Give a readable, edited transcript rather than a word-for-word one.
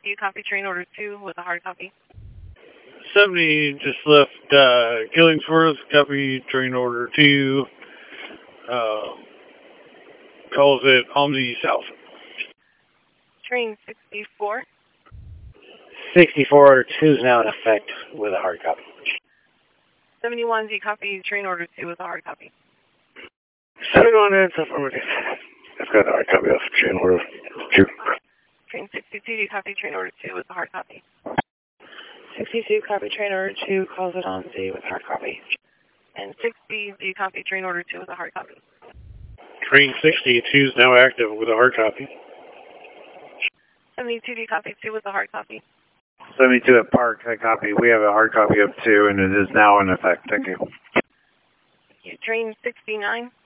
Do you copy train order 2 with a hard copy? 70 just left Killingsworth, copy train order 2, calls it Omni South. Train 64. 64 2 is now in effect with a hard copy. 71, do you copy train order 2 with a hard copy? 71 is affirmative. I've got a hard copy of train order 2. Train 62, do you copy train order 2 with a hard copy? 62, copy train order 2, calls it on Z with hard copy. And 60, do you copy train order 2 with a hard copy? Train 62 is now active with a hard copy. 72, do you copy 2 with a hard copy? 72 at Park, I copy. We have a hard copy of 2, and it is now in effect. Thank you. Train 69.